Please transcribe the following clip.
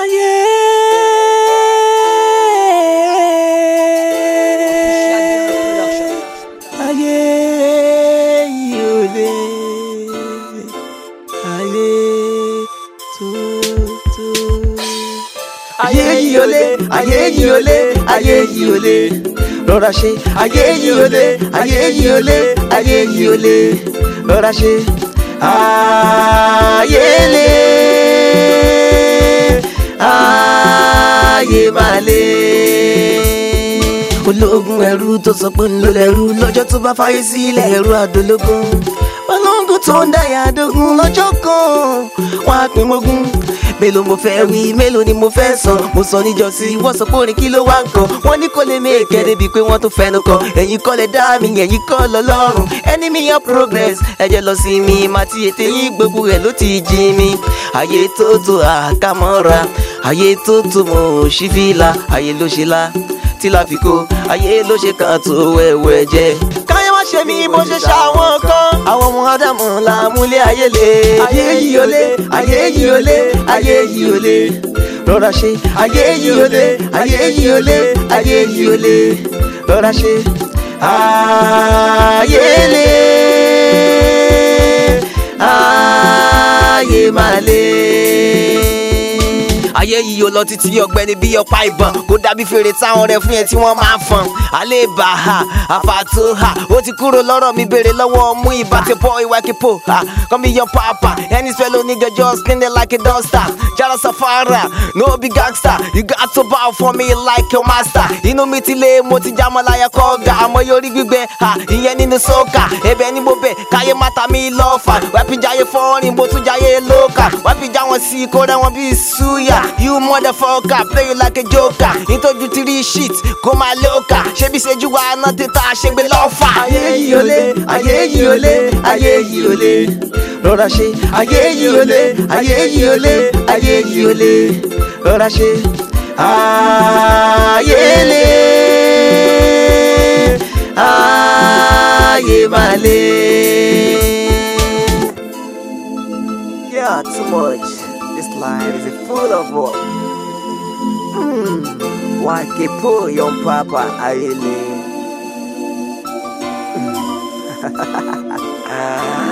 ayé ayé yìí ò lè ayé tó ayé yìí ò lè ayé yìí ò lè ayé yìí ò lè rọra ṣe ayé yìí ò lè ayé yìí ò lè ayé yìí ò lè rọra ṣe ayé lè ayé máa lè. Ológun ẹrú tó sọ pé ń lò lẹ́rú lọ́jọ́ tó bá fàyè sílẹ̀ ẹrú àdólógún. Ológun tó ń dáyà dógún lọ́jọ́ kan wọ́n á pín mógún. Mélòó mo fẹ́ wí mélòó ni mo fẹ́ sọ mo sọ níjọ́sí wọ́n sọ pé orin kí ló wá ń kọ wọ́n ní kò lè mèkẹ́ débi pé wọ́n tó fẹnu kọ ẹ̀yin kọ́ lẹ dá mi ẹ̀yin kọ́ lọ́lọ́run enemy of progress ẹ̀jẹ̀ lọ sí mi màá ti ètè yín gbogbo rẹ̀ ló ti jí mi. Ayé tó tó àkàmọ́ra ayé tó tó mo ṣí fìlà ayé ló ṣe la tí la fi kó ayé ló ṣe kàn tó wẹ́wẹ́ jẹ́. Káyé má ṣe mí bó ṣe ṣàwọn kan àwọn ọmọ ádámù la múlé ayé lé ayé yìí ò lè ayé yìí ò lè ayé yìí ò lè rọra ṣe ayé yìí ò lè ayé yìí ò lè ayé yìí ò lè rọra ṣe ayé lè ayé máa lè. Ayé yìí ò lọ títí ọ̀gbẹ́ni bí ọ̀pá ìbọn kó dàbí fèrè táwọn rẹ̀ fún yẹn tí wọ́n máa fọn àlébà ha àfàtó ha ó ti kúrò lọ́rọ̀ mi béèrè lọ́wọ́ mú ibà tí pọ̀ ìwà kípo ha come be your papa any fellow nigga just clean it like a duster jara safara no be gangster you got to bow for me like your master inú mi ti lé mo ti jámọ́ láyà kọ́gà àmọ́ yorí gbígbẹ ha ìyẹn nínú sọ́kà ẹ̀bẹ̀ ni mo bẹ̀ káyé má ta mi lọ́fà wẹ́pì jáyé fọ́ọ̀rìn bó tún jáyé lókà wẹ́pì já wọn sí kó rẹ́ wọn bí súyà. You motherfucker, play you like a joker. Ìtọ́jú three shit, kó máa lóka. Ṣebí ṣejú wa náà tètè àṣegbè lọ́fà. Ayé yìí ò lè, ayé yìí ò lè, ayé yìí ò lè. Rọra ṣe, ayé yìí ò lè, ayé yìí ò lè, ayé yìí ò lè. Rọra ṣe, ayé lè, ayé máa lè. Yeah, too much. This life is full of work. Why keep poor young papa ayele?